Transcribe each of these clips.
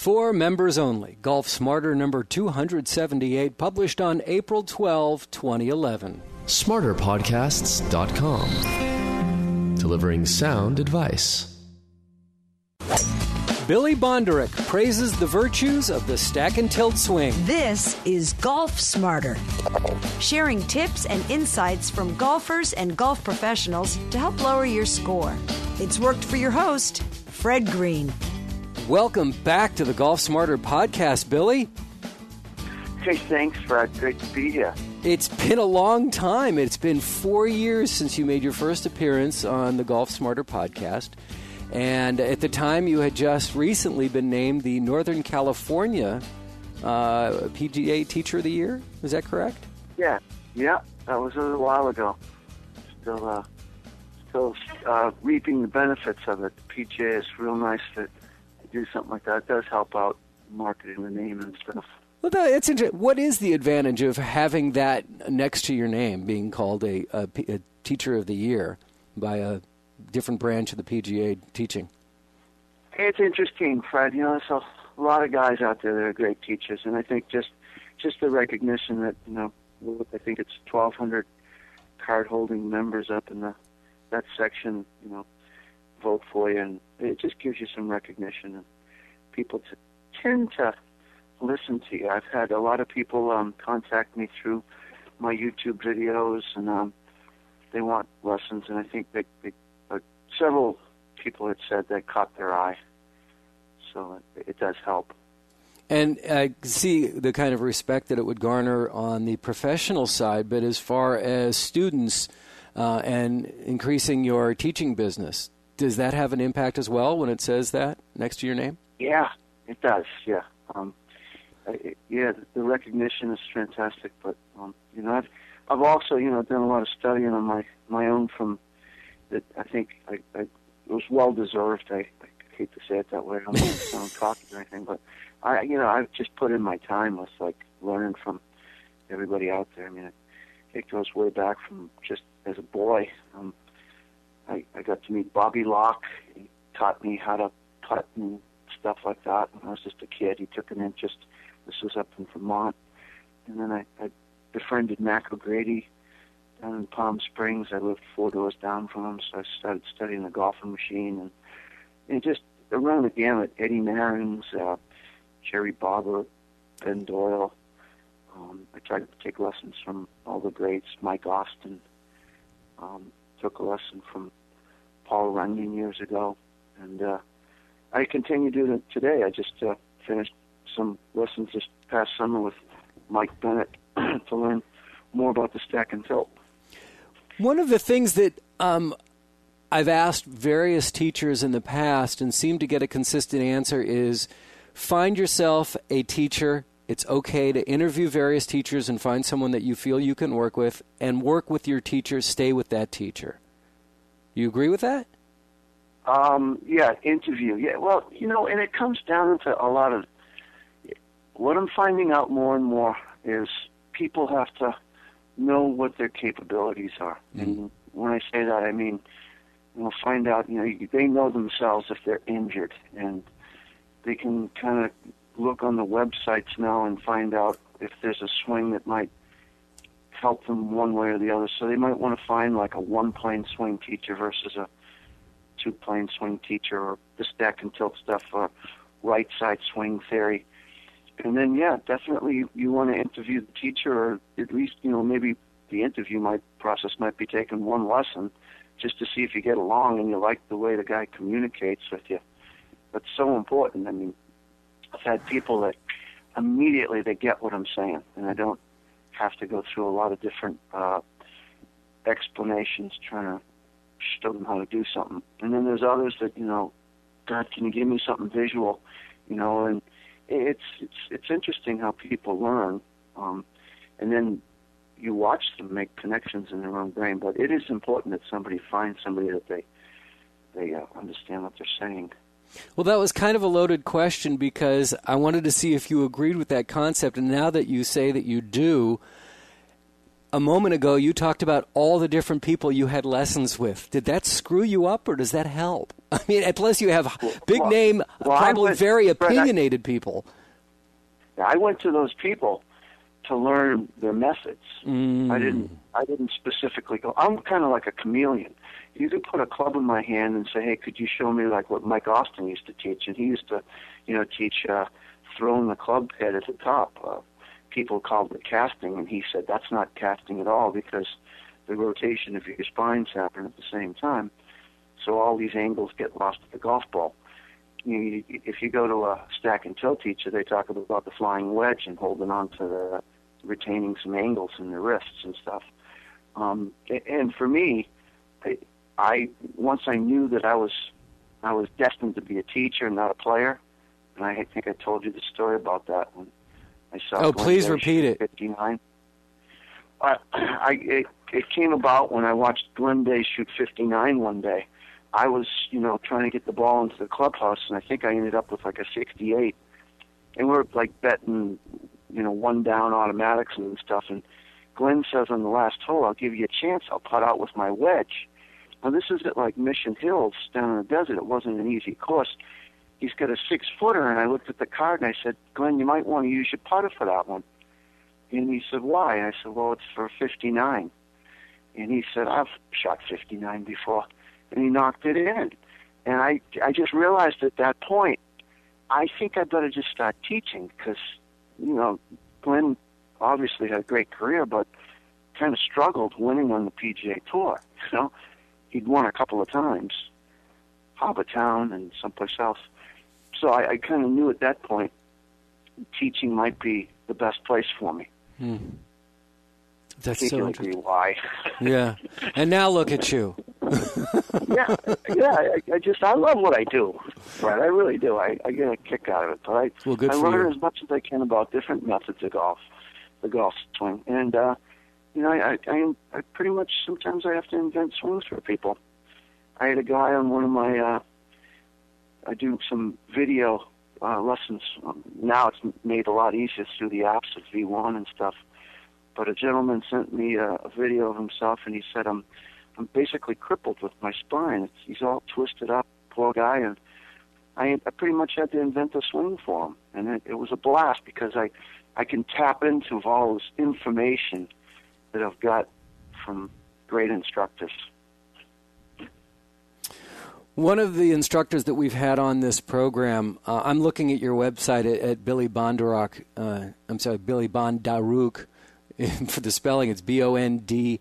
For members only, Golf Smarter number 278, published on April 12, 2011. SmarterPodcasts.com. Delivering sound advice. Billy Bondurek praises the virtues of the stack and tilt swing. This is Golf Smarter, sharing tips and insights from golfers and golf professionals to help lower your score. It's worked for your host, Fred Green. Welcome back to the Golf Smarter podcast, Billy. Hey, thanks, Fred. Great to be here. It's been a long time. It's been 4 years since you made your first appearance on the Golf Smarter podcast. And at the time, you had just recently been named the Northern California PGA Teacher of the Year. Is that correct? Yeah. That was a little while ago. Still reaping the benefits of it. The PGA is real nice to do something like that. It does help out marketing the name and stuff. Well, it's interesting. What is the advantage of having that next to your name, being called a Teacher of the Year by a different branch of the PGA teaching? It's interesting, Fred. You know, there's a lot of guys out there that are great teachers, and I think just the recognition that, you know, I think it's 1,200 card-holding members up in that section, you know, vote for you, and it just gives you some recognition, and people tend to listen to you. I've had a lot of people contact me through my YouTube videos, and they want lessons, and I think several people had said that caught their eye, so it does help. And I see the kind of respect that it would garner on the professional side, but as far as students and increasing your teaching business, does that have an impact as well when it says that next to your name? Yeah, it does, yeah. The recognition is fantastic, but, you know, I've also, you know, done a lot of studying on my own from that. I think it was well-deserved. I hate to say it that way. I don't sound cocky or anything, but I've just put in my time with, like, learning from everybody out there. I mean, it goes way back from just as a boy. I got to meet Bobby Locke. He taught me how to putt and stuff like that when I was just a kid. He took an interest. This was up in Vermont. And then I befriended Mac O'Grady down in Palm Springs. I lived 4 doors down from him, so I started studying the golfing machine. And just around the gamut, Eddie Mahrens, Jerry Barber, Ben Doyle. I tried to take lessons from all the greats. Mike Austin. Took a lesson from Paul Runyon years ago. And I continue to do it today. I just finished some lessons this past summer with Mike Bennett to learn more about the stack and tilt. One of the things that I've asked various teachers in the past and seem to get a consistent answer is find yourself a teacher. It's okay to interview various teachers and find someone that you feel you can work with, and work with your teacher, stay with that teacher. You agree with that? Yeah, interview. Yeah, well, you know, and it comes down to a lot of what I'm finding out more and more is people have to know what their capabilities are. And when I say that, I mean, you know, find out, you know, they know themselves if they're injured, and they can kind of look on the websites now and find out if there's a swing that might help them one way or the other. So they might want to find like a one-plane swing teacher versus a two-plane swing teacher, or the stack and tilt stuff, or right-side swing theory. And then, yeah, definitely you want to interview the teacher, or at least, you know, maybe the interview process might be taking one lesson just to see if you get along and you like the way the guy communicates with you. That's so important. I mean, I've had people that immediately they get what I'm saying, and I don't have to go through a lot of different explanations trying to show them how to do something. And then there's others that, you know, God, can you give me something visual? You know, and it's interesting how people learn, and then you watch them make connections in their own brain. But it is important that somebody finds somebody that they understand what they're saying. Well, that was kind of a loaded question because I wanted to see if you agreed with that concept. And now that you say that you do, a moment ago, you talked about all the different people you had lessons with. Did that screw you up, or does that help? I mean, and plus you have big Well, name, well, probably very Fred, opinionated people. I went to those people to learn their methods. Mm. I didn't specifically go. I'm kind of like a chameleon. You could put a club in my hand and say, "Hey, could you show me like what Mike Austin used to teach?" And he used to, teach throwing the club head at the top. People called it casting, and he said that's not casting at all because the rotation of your spines happen at the same time. So all these angles get lost at the golf ball. If you go to a stack and tilt teacher, they talk about the flying wedge and holding on to retaining some angles in the wrists and stuff. And for me, I once I knew that I was destined to be a teacher, not a player. And I think I told you the story about that when I saw. Oh, please repeat it. 59. It came about when I watched Glenn Day shoot 59 one day. I was, trying to get the ball into the clubhouse, and I think I ended up with like a 68. And we're like betting, one down automatics and stuff. And Glenn says on the last hole, "I'll give you a chance. I'll putt out with my wedge." Now this is at like Mission Hills down in the desert. It wasn't an easy course. He's got a 6-footer, and I looked at the card and I said, "Glenn, you might want to use your putter for that one." And he said, "Why?" And I said, "Well, it's for 59." And he said, "I've shot 59 before." And he knocked it in. And I just realized at that point, I think I better just start teaching because, Glenn obviously had a great career, but kind of struggled winning on the PGA Tour. He'd won a couple of times, Harbour Town and someplace else. So I kind of knew at that point teaching might be the best place for me. Hmm. That's so interesting. Why? Yeah. And now look at you. yeah. I love what I do, right? I really do. I get a kick out of it. But I learn as much as I can about different methods of golf, the golf swing. And, I pretty much, sometimes I have to invent swings for people. I had a guy on one of my, I do some video lessons. Now it's made a lot easier through the apps of V1 and stuff. But a gentleman sent me a video of himself, and he said, I'm basically crippled with my spine. He's all twisted up, poor guy, and I pretty much had to invent a swing for him. And it was a blast because I can tap into all this information that I've got from great instructors. One of the instructors that we've had on this program, I'm looking at your website at Billy Bondaruk. Billy Bondaruk. For the spelling, it's Bondaruk,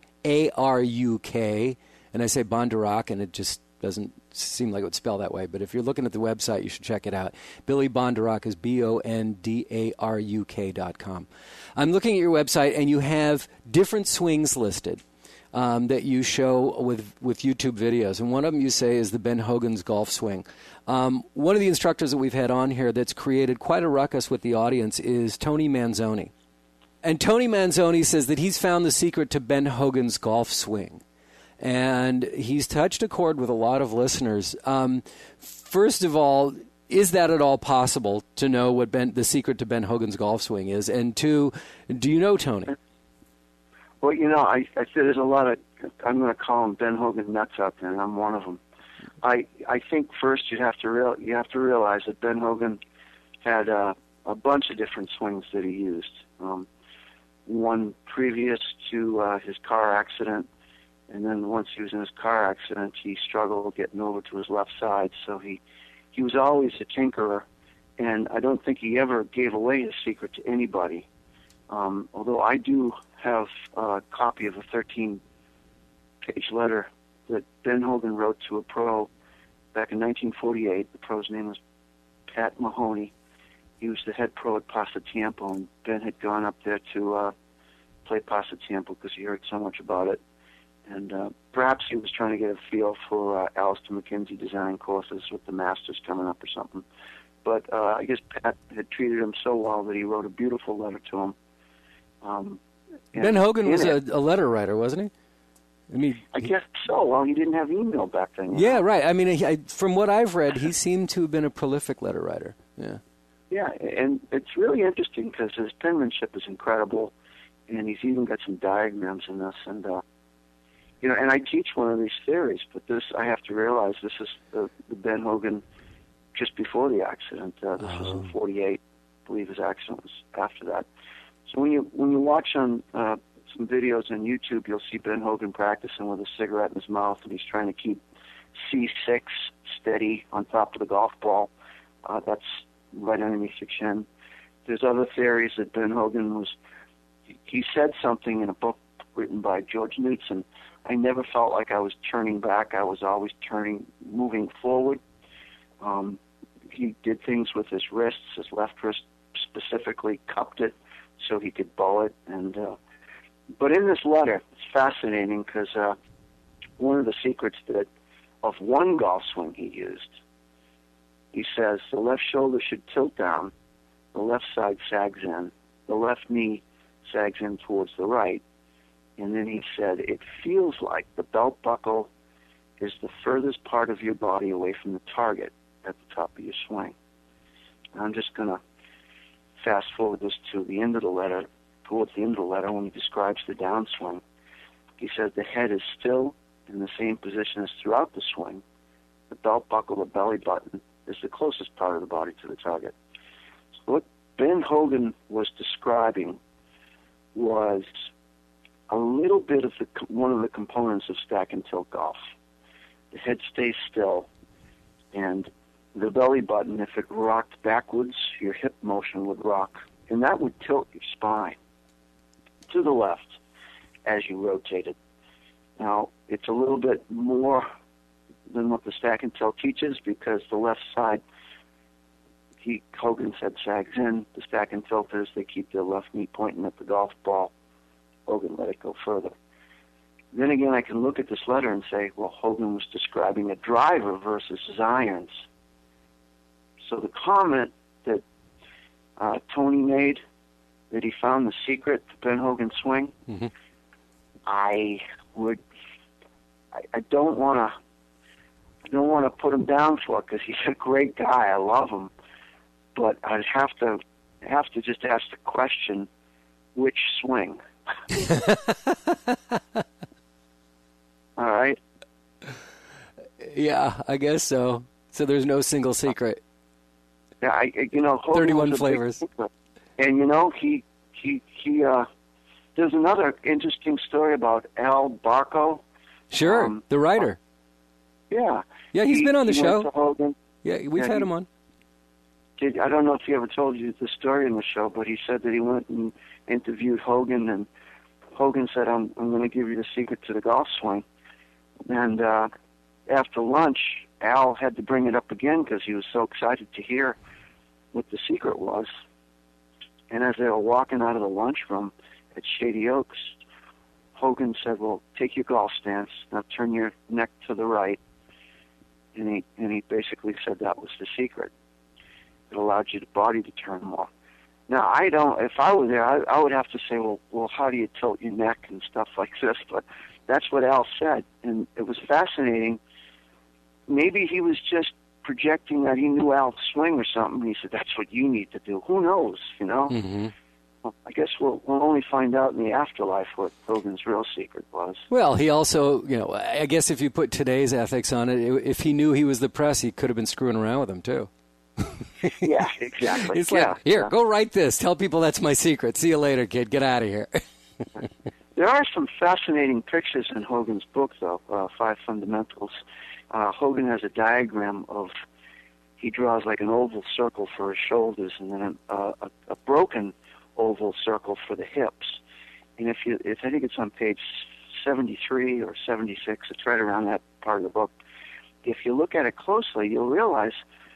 and I say Bondaruk, and it just doesn't seem like it would spell that way. But if you're looking at the website, you should check it out. Billy Bondaruk is Bondaruk.com. I'm looking at your website, and you have different swings listed that you show with YouTube videos, and one of them you say is the Ben Hogan's golf swing. One of the instructors that we've had on here that's created quite a ruckus with the audience is Tony Manzoni. And Tony Manzoni says that he's found the secret to Ben Hogan's golf swing. And he's touched a chord with a lot of listeners. First of all, is that at all possible to know what the secret to Ben Hogan's golf swing is? And two, do you know Tony? Well, I said there's a lot of, I'm going to call them Ben Hogan nuts out there, and I'm one of them. I think first you have to realize that Ben Hogan had a bunch of different swings that he used. One previous to his car accident, and then once he was in his car accident, he struggled getting over to his left side. So he was always a tinkerer, and I don't think he ever gave away his secret to anybody. Although I do have a copy of a 13-page letter that Ben Hogan wrote to a pro back in 1948. The pro's name was Pat Mahoney. He was the head pro at Pasatiempo, and Ben had gone up there to play Pasatiempo because he heard so much about it. And perhaps he was trying to get a feel for Alistair McKenzie design courses with the Masters coming up or something. But I guess Pat had treated him so well that he wrote a beautiful letter to him. Ben Hogan was a letter writer, wasn't he? I guess so. Well, he didn't have email back then. Yeah, right. I mean, from what I've read, he seemed to have been a prolific letter writer. Yeah. Yeah, and it's really interesting because his penmanship is incredible, and he's even got some diagrams in this. And and I teach one of these theories, but this, I have to realize this is the Ben Hogan just before the accident. This was in 48. I believe his accident was after that. So when you watch on some videos on YouTube, you'll see Ben Hogan practicing with a cigarette in his mouth, and he's trying to keep C6 steady on top of the golf ball. That's right underneath your chin. There's other theories that Ben Hogan he said something in a book written by George Knudson. I never felt like I was turning back. I was always moving forward. He did things with his wrists. His left wrist specifically cupped it so he could bow it. But in this letter, it's fascinating because one of the secrets of one golf swing he used, he says the left shoulder should tilt down, the left side sags in, the left knee sags in towards the right. And then he said, it feels like the belt buckle is the furthest part of your body away from the target at the top of your swing. And I'm just going to fast forward this to the end of the letter, towards the end of the letter when he describes the downswing. He says the head is still in the same position as throughout the swing. The belt buckle, the belly button, is the closest part of the body to the target. So what Ben Hogan was describing was a little bit of one of the components of stack and tilt golf. The head stays still, and the belly button, if it rocked backwards, your hip motion would rock, and that would tilt your spine to the left as you rotated. Now, it's a little bit more than what the stack and tilt teaches, because the left side, Hogan said, sags in. The stack and tilters, they keep their left knee pointing at the golf ball. Hogan let it go further. Then again, I can look at this letter and say, well, Hogan was describing a driver versus his irons. So the comment that Tony made, that he found the secret to Ben Hogan's swing, mm-hmm. I don't want to put him down for it, because he's a great guy. I love him, but I'd have to just ask the question, which swing? All right. Yeah, I guess so. So there's no single secret. Yeah, Hogan 31 flavors. And he there's another interesting story about Al Barco. Sure, the writer. Yeah. Yeah, he's been on the show. Went to Hogan. Yeah, we've had him on. I don't know if he ever told you the story in the show, but he said that he went and interviewed Hogan, and Hogan said, I'm going to give you the secret to the golf swing. And after lunch, Al had to bring it up again because he was so excited to hear what the secret was. And as they were walking out of the lunchroom at Shady Oaks, Hogan said, well, take your golf stance, now turn your neck to the right. And he basically said that was the secret. It allowed your body to turn more. Now, if I were there, I would have to say, well, how do you tilt your neck and stuff like this? But that's what Al said, and it was fascinating. Maybe he was just projecting that he knew Al's swing or something. He said, that's what you need to do. Who knows, Mm-hmm. Well, I guess we'll only find out in the afterlife what Hogan's real secret was. Well, he also, I guess if you put today's ethics on it, if he knew he was the press, he could have been screwing around with him, too. Yeah, exactly. It's like, go write this. Tell people that's my secret. See you later, kid. Get out of here. There are some fascinating pictures in Hogan's book, though, 5 Fundamentals. Hogan has a diagram of, he draws like an oval circle for his shoulders and then a broken oval circle for the hips. And if I think it's on page 73 or 76, it's right around that part of the book. If you look at it closely, you'll realize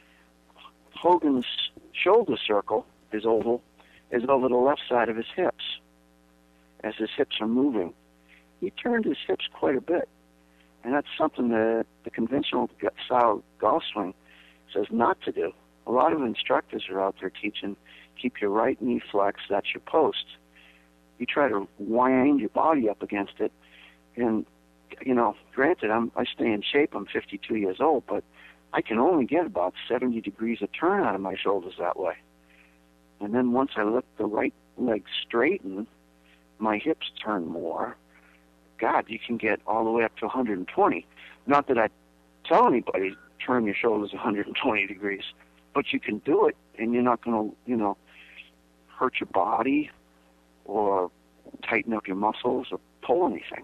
Hogan's shoulder circle, his oval, is over the left side of his hips. As his hips are moving, he turned his hips quite a bit. And that's something that the conventional style golf swing says not to do. A lot of instructors are out there teaching, keep your right knee flexed, that's your post. You try to wind your body up against it. And, granted, I stay in shape, I'm 52 years old, but I can only get about 70 degrees of turn out of my shoulders that way. And then once I let the right leg straighten, my hips turn more, God, you can get all the way up to 120. Not that I tell anybody turn your shoulders 120 degrees, but you can do it, and you're not going to, hurt your body or tighten up your muscles or pull anything.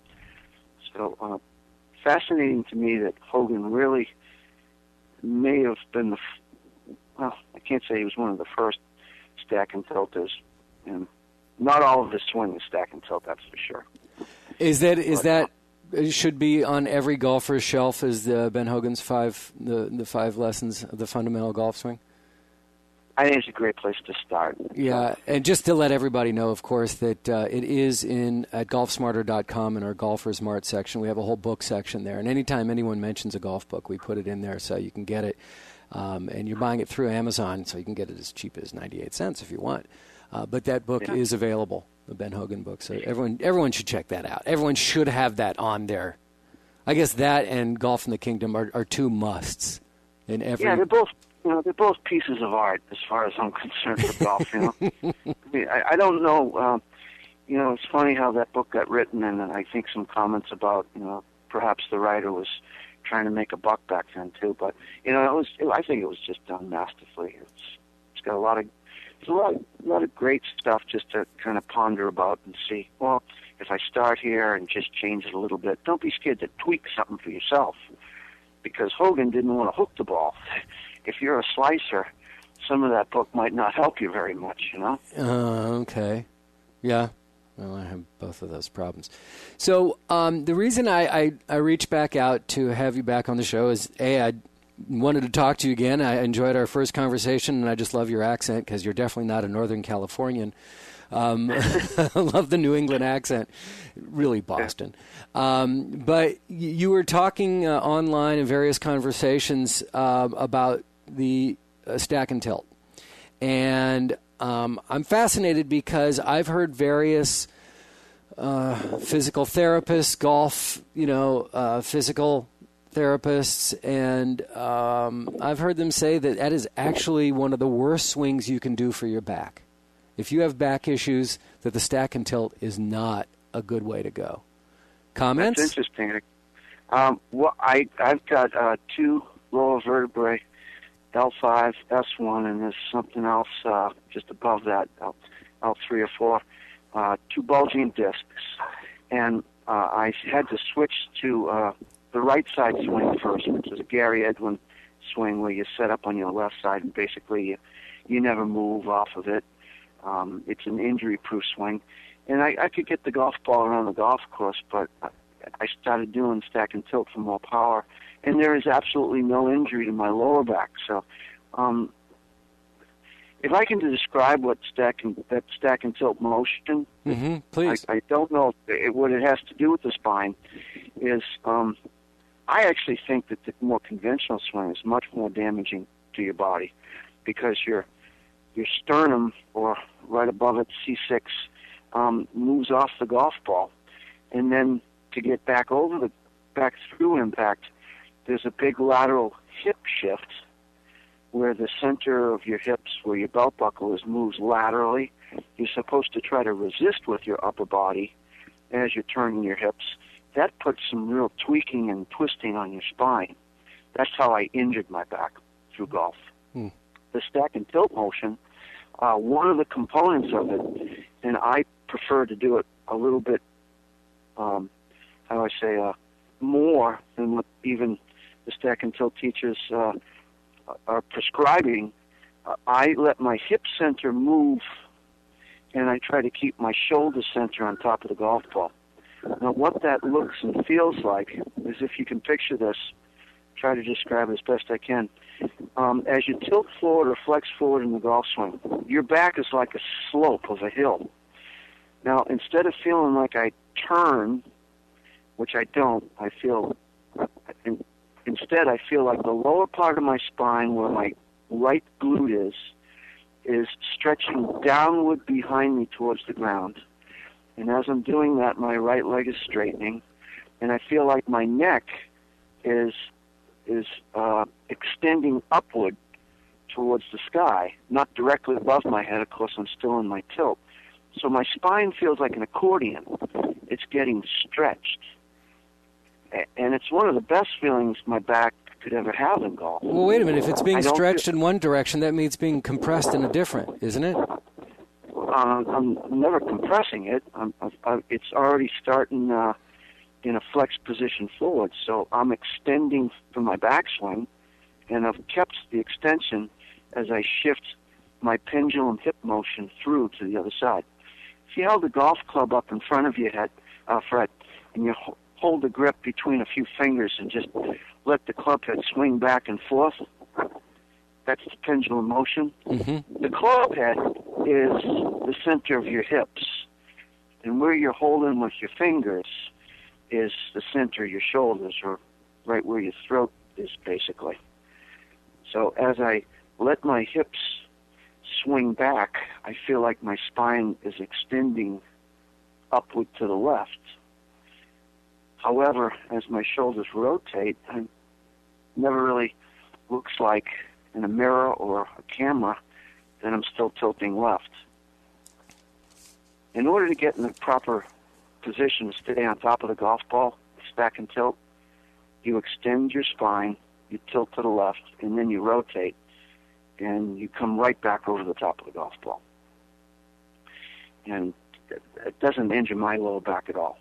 So fascinating to me that Hogan really may have been I can't say he was one of the first stack and tilters, and not all of his swing is stack and tilt, that's for sure. Is that it should be on every golfer's shelf? Is the Ben Hogan's the 5 lessons of the fundamental golf swing? I think it's a great place to start. Yeah, and just to let everybody know, of course, that it is at golfsmarter.com in our Golfer's Mart section. We have a whole book section there, and anytime anyone mentions a golf book, we put it in there so you can get it. And you're buying it through Amazon, so you can get it as cheap as 98 cents if you want. But that book is available, the Ben Hogan book, so everyone should check that out. Everyone should have that on there. I guess that and Golf in the Kingdom are two musts in every. Yeah, they're both pieces of art as far as I'm concerned with golf. I don't know. It's funny how that book got written, and I think some comments about perhaps the writer was trying to make a buck back then too. But I think it was just done masterfully. It's got a lot of great stuff just to kind of ponder about and see. Well, if I start here and just change it a little bit, don't be scared to tweak something for yourself, because Hogan didn't want to hook the ball. If you're a slicer, some of that book might not help you very much, Okay. Yeah. Well, I have both of those problems. So the reason I reached back out to have you back on the show is, I wanted to talk to you again. I enjoyed our first conversation, and I just love your accent because you're definitely not a Northern Californian. I love the New England accent, really Boston. But you were talking online in various conversations about the stack and tilt. And I'm fascinated because I've heard various physical therapists, golf, physical therapists, and I've heard them say that is actually one of the worst swings you can do for your back. If you have back issues, that the stack and tilt is not a good way to go. Comments? That's interesting. I've got 2 lower vertebrae, L5, S1, and there's something else just above that, L3 or 4, 2 bulging discs. And I had to switch to the right side swing first, which is a Gary Edwin swing where you set up on your left side and basically you never move off of it. It's an injury-proof swing. And I could get the golf ball around the golf course, but I started doing stack and tilt for more power, and there is absolutely no injury to my lower back. So if I can describe what stack and tilt motion, please. I don't know what it has to do with the spine, is I actually think that the more conventional swing is much more damaging to your body, because your sternum, or right above it, C6, moves off the golf ball, and then to get back through impact, there's a big lateral hip shift where the center of your hips, where your belt buckle is, moves laterally. You're supposed to try to resist with your upper body as you're turning your hips. That puts some real tweaking and twisting on your spine. That's how I injured my back through golf. The stack and tilt motion, one of the components of it, and I prefer to do it a little bit, more than what even the stack and tilt teachers are prescribing. I let my hip center move, and I try to keep my shoulder center on top of the golf ball. Now, what that looks and feels like is, if you can picture this, try to describe it as best I can. As you tilt forward or flex forward in the golf swing, your back is like a slope of a hill. Now, instead of feeling like I turn, which I don't, instead I feel like the lower part of my spine, where my right glute is stretching downward behind me towards the ground. And as I'm doing that, my right leg is straightening, and I feel like my neck is extending upward towards the sky, not directly above my head. Of course, I'm still in my tilt. So my spine feels like an accordion, it's getting stretched. And it's one of the best feelings my back could ever have in golf. Well, wait a minute. If it's being stretched in one direction, that means being compressed in a different, isn't it? I'm never compressing it. It's already starting in a flex position forward, so I'm extending from my backswing, and I've kept the extension as I shift my pendulum hip motion through to the other side. If you held the golf club up in front of your head, Fred, and you hold the grip between a few fingers and just let the club head swing back and forth, that's the pendulum motion. Mm-hmm. The club head is the center of your hips, and where you're holding with your fingers is the center of your shoulders, or right where your throat is, basically. So as I let my hips swing back, I feel like my spine is extending upward to the left. However, as my shoulders rotate, it never really looks like in a mirror or a camera that I'm still tilting left. In order to get in the proper position to stay on top of the golf ball, stack and tilt, you extend your spine, you tilt to the left, and then you rotate, and you come right back over the top of the golf ball. And it doesn't injure my lower back at all.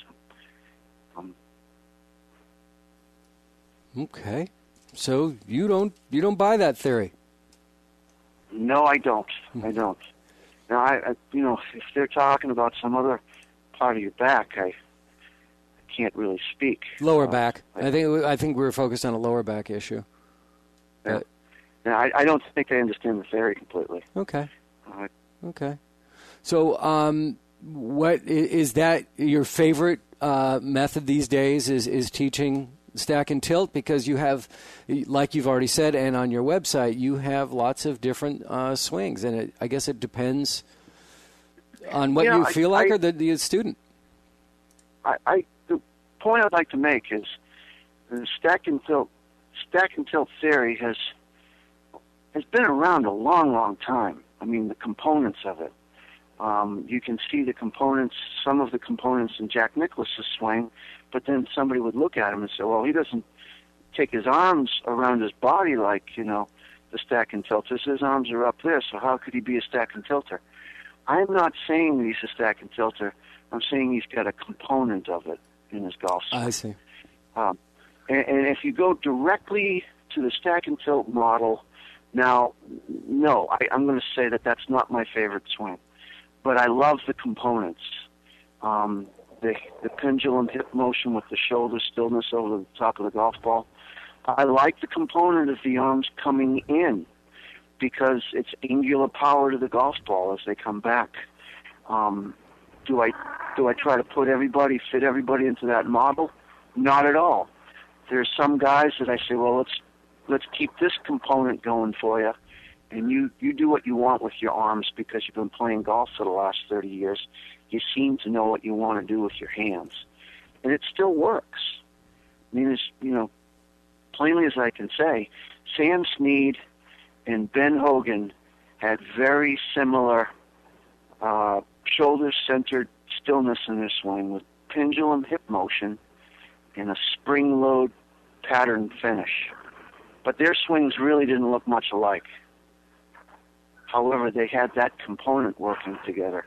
Okay. So you don't buy that theory? No, I don't. I don't. Now, I if they're talking about some other part of your back, I can't really speak. Lower back. I think we were focused on a lower back issue. Yeah. I don't think they understand the theory completely. Okay. Okay. So, what is that your favorite method these days? Is teaching stack and tilt, because you have, like you've already said, and on your website, you have lots of different swings, and I guess it depends on what you feel like, or the student. The point I'd like to make is the stack and tilt theory has been around a long, long time. I mean, the components of it. You can see the components, some of the components in Jack Nicklaus's swing, but then somebody would look at him and say, well, he doesn't take his arms around his body like, the stack and tilter. His arms are up there, so how could he be a stack and tilter? I'm not saying he's a stack and tilter. I'm saying he's got a component of it in his golf swing. I see. And if you go directly to the stack and tilt model, now, no, I'm going to say that that's not my favorite swing. But I love the components. The pendulum hip motion with the shoulder stillness over the top of the golf ball. I like the component of the arms coming in because it's angular power to the golf ball as they come back. Do I try to fit everybody into that model? Not at all. There's some guys that I say, well, let's keep this component going for you, and you do what you want with your arms because you've been playing golf for the last 30 years. You seem to know what you want to do with your hands. And it still works. I mean, plainly as I can say, Sam Snead and Ben Hogan had very similar shoulder-centered stillness in their swing with pendulum hip motion and a spring load pattern finish. But their swings really didn't look much alike. However, they had that component working together.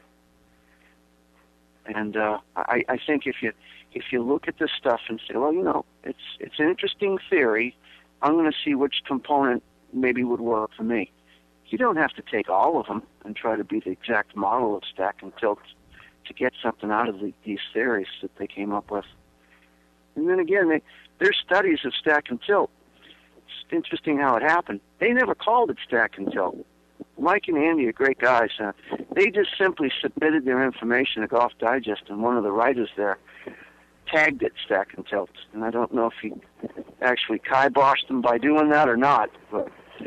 And I think if you look at this stuff and say, well, it's an interesting theory, I'm going to see which component maybe would work for me. You don't have to take all of them and try to be the exact model of stack and tilt to get something out of these theories that they came up with. And then again, there's studies of stack and tilt. It's interesting how it happened. They never called it stack and tilt. Mike and Andy are great guys. They just simply submitted their information to Golf Digest, and one of the writers there tagged it stack and tilt. And I don't know if he actually kiboshed them by doing that or not. But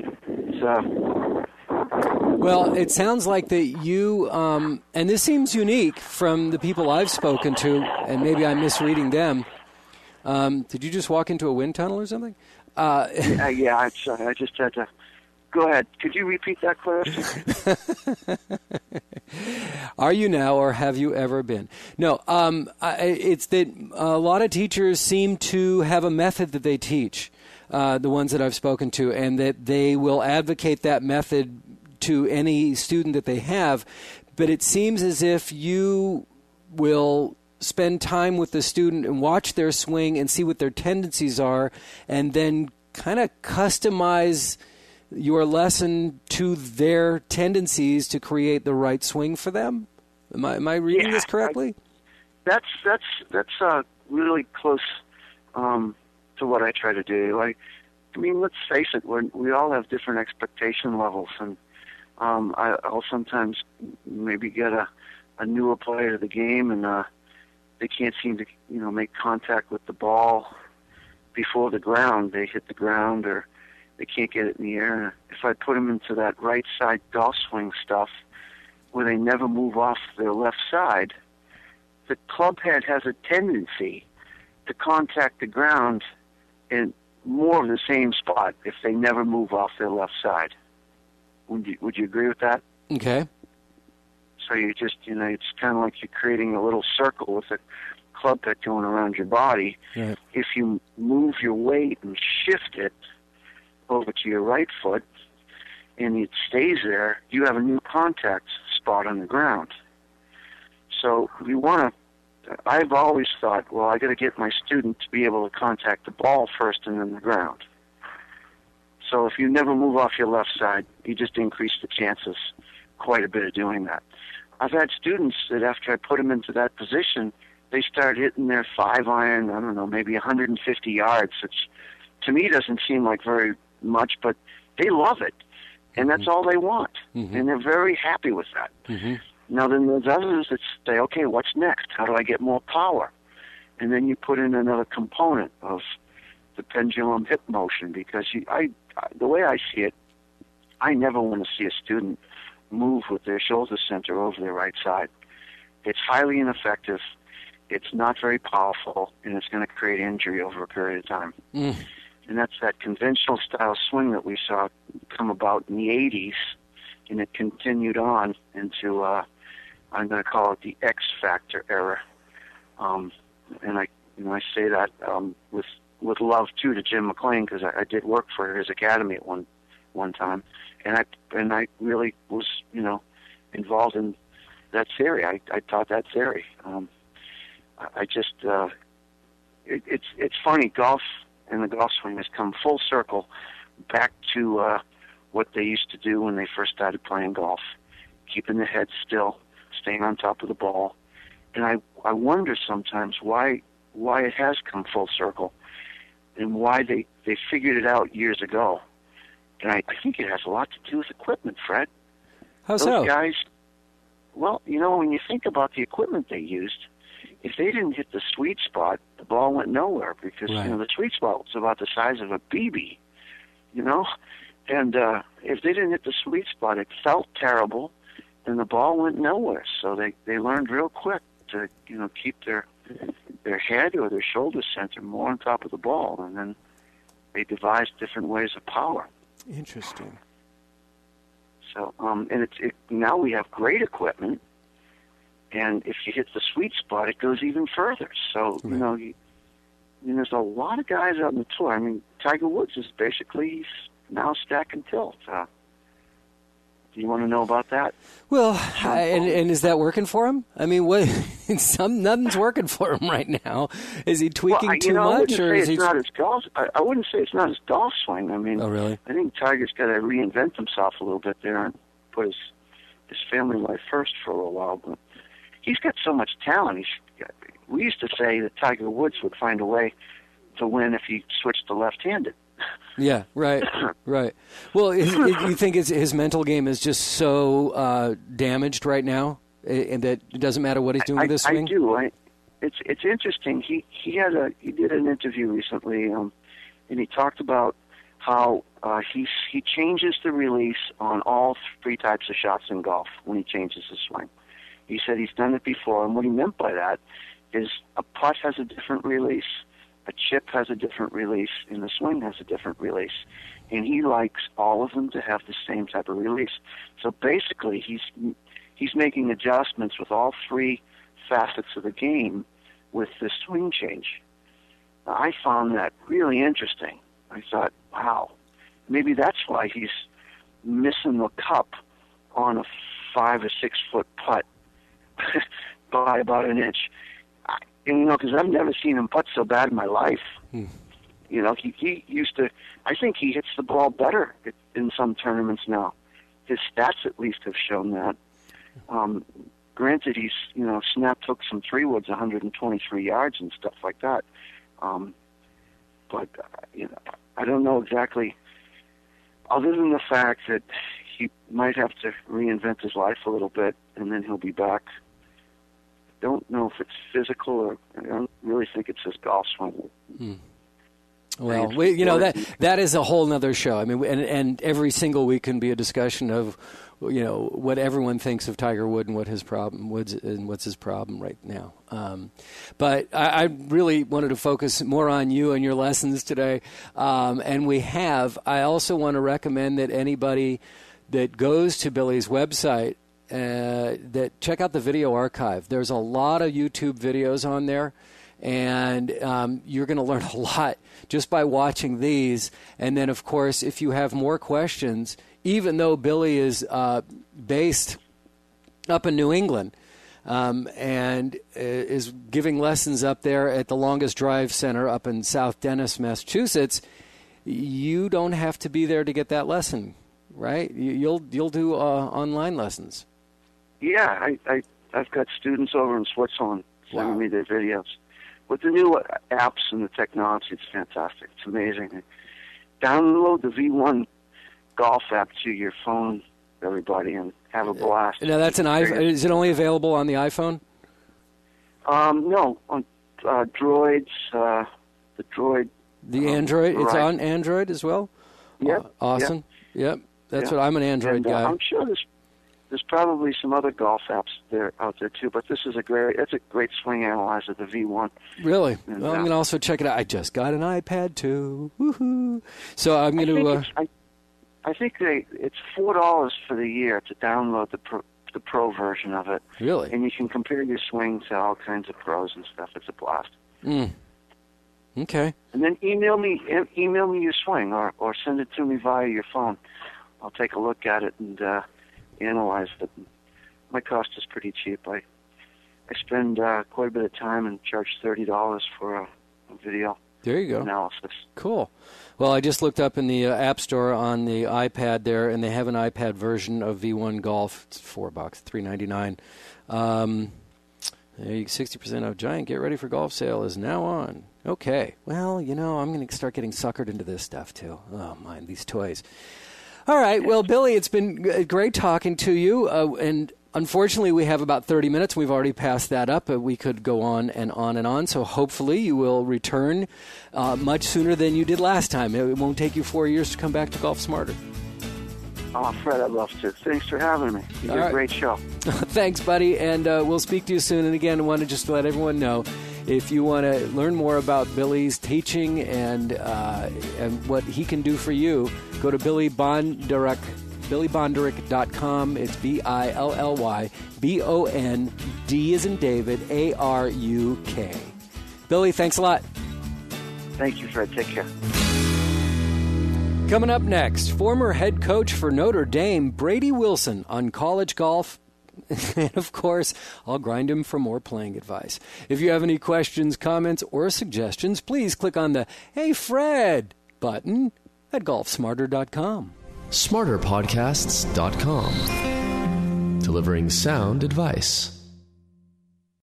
well, it sounds like that you, and this seems unique from the people I've spoken to, and maybe I'm misreading them. Did you just walk into a wind tunnel or something? Yeah, I just had to. Go ahead. Could you repeat that question? Are you now, or have you ever been? No, it's that a lot of teachers seem to have a method that they teach, the ones that I've spoken to, and that they will advocate that method to any student that they have. But it seems as if you will spend time with the student and watch their swing and see what their tendencies are, and then kind of customize your lesson to their tendencies to create the right swing for them. Am I reading this correctly? That's really close to what I try to do. Let's face it, we all have different expectation levels, and I'll sometimes maybe get a newer player to the game, and they can't seem to make contact with the ball before the ground. They hit the ground, or they can't get it in the air. And if I put them into that right side golf swing stuff, where they never move off their left side, the club head has a tendency to contact the ground in more of the same spot if they never move off their left side. Would you agree with that? Okay. So you just, it's kind of like you're creating a little circle with a club head going around your body. Right. If you move your weight and shift it over to your right foot, and it stays there, you have a new contact spot on the ground. So I've always thought, well, I got to get my student to be able to contact the ball first and then the ground. So if you never move off your left side, you just increase the chances quite a bit of doing that. I've had students that after I put them into that position, they start hitting their 5-iron, I don't know, maybe 150 yards, which to me doesn't seem like very much, but they love it. And that's all they want. Mm-hmm. And they're very happy with that. Mm-hmm. Now, then there's others that say, okay, what's next? How do I get more power? And then you put in another component of the pendulum hip motion, because the way I see it, I never want to see a student move with their shoulder center over their right side. It's highly ineffective. It's not very powerful, and it's going to create injury over a period of time. Mm. And that's that conventional style swing that we saw come about in the 80s, and it continued on into, I'm going to call it the X Factor era. And I say that with love too to Jim McLean, because I did work for his academy at one time, and I really was involved in that theory. I taught that theory. It's funny, golf and the golf swing has come full circle back to what they used to do when they first started playing golf, keeping the head still, staying on top of the ball. And I wonder sometimes why it has come full circle and why they figured it out years ago. And I think it has a lot to do with equipment, Fred. How so? Those guys, well, when you think about the equipment they used, if they didn't hit the sweet spot, the ball went nowhere, because right. The sweet spot was about the size of a BB, and if they didn't hit the sweet spot, it felt terrible, and the ball went nowhere. So they learned real quick to keep their head or their shoulder center more on top of the ball, and then they devised different ways of power. Interesting. So and now we have great equipment. And if you hit the sweet spot, it goes even further. So, right. There's a lot of guys out on the tour. I mean, Tiger Woods is basically now stack and tilt. Do you want to know about that? Well, and is that working for him? I mean, nothing's working for him right now. Is he tweaking too much, or is he? Not his golf. I wouldn't say it's not his golf swing. I mean, oh, really? I think Tiger's got to reinvent himself a little bit there and put his family life first for a little while, but. He's got so much talent. We used to say that Tiger Woods would find a way to win if he switched to left-handed. Yeah, right, right. Well, you think his mental game is just so damaged right now, and that it doesn't matter what he's doing with this swing? I do. It's interesting. He did an interview recently, and he talked about how he changes the release on all three types of shots in golf when he changes his swing. He said he's done it before, and what he meant by that is a putt has a different release, a chip has a different release, and the swing has a different release. And he likes all of them to have the same type of release. So basically, he's making adjustments with all three facets of the game with the swing change. I found that really interesting. I thought, wow, maybe that's why he's missing the cup on a 5 or 6 foot putt by about an inch. And, because I've never seen him putt so bad in my life. He used to, I think he hits the ball better in some tournaments now. His stats at least have shown that. Granted, he's, snap took some 3-woods 123 yards and stuff like that. But I don't know exactly, other than the fact that he might have to reinvent his life a little bit and then he'll be back. Don't know if it's physical or I don't really think it's his golf swing. Well, that is a whole nother show. I mean, and every single week can be a discussion of, what everyone thinks of Tiger Woods and what his problem what's his problem right now. But I really wanted to focus more on you and your lessons today, and we have. I also want to recommend that anybody that goes to Billy's website that check out the video archive. There's a lot of YouTube videos on there. And you're going to learn a lot just by watching these. And then, of course, if you have more questions, even though Billy is based up in New England and is giving lessons up there at the Longest Drive Center up in South Dennis, Massachusetts, you don't have to be there to get that lesson, right? You'll do online lessons. Yeah, I've got students over in Switzerland sending me their videos. With the new apps and the technology, it's fantastic. It's amazing. Download the V1 Golf app to your phone, everybody, and have a blast. Now, that's an iPhone. Is it only available on the iPhone? No, on Droids, the Droid. The Android? It's on Android as well? Yep. Awesome. Yep. That's what I'm an Android guy. I'm sure there's probably some other golf apps out there too, but this is a great swing analyzer, the V1. Really? And, well, I'm going to also check it out. I just got an iPad too. Woohoo! So I'm going to. I think it's $4 for the year to download the pro version of it. Really? And you can compare your swing to all kinds of pros and stuff. It's a blast. Okay. And then email me your swing or send it to me via your phone. I'll take a look at it and analyze it. My cost is pretty cheap. I spend quite a bit of time and charge $30 for a video. There you go. Analysis. Cool. Well, I just looked up in the App Store on the iPad there, and they have an iPad version of V1 Golf. It's $4, $3.99. 60% off Giant Get Ready for Golf sale is now on. Okay. Well, I'm going to start getting suckered into this stuff too. Oh, man, these toys. All right. Well, Billy, it's been great talking to you. And unfortunately, we have about 30 minutes. We've already passed that up. We could go on and on and on. So hopefully you will return much sooner than you did last time. It won't take you 4 years to come back to Golf Smarter. Oh, Fred, I'd love to. Thanks for having me. You did a great show. Thanks, buddy. And we'll speak to you soon. And again, I want to just let everyone know, if you want to learn more about Billy's teaching and what he can do for you, go to Billy Bondaruk, BillyBondaruk.com. It's BILLYBOND as in David, ARUK. Billy, thanks a lot. Thank you, Fred. Take care. Coming up next, former head coach for Notre Dame, Brady Wilson, on college golf. And, of course, I'll grind him for more playing advice. If you have any questions, comments, or suggestions, please click on the Hey Fred button at golfsmarter.com. SmarterPodcasts.com. Delivering sound advice.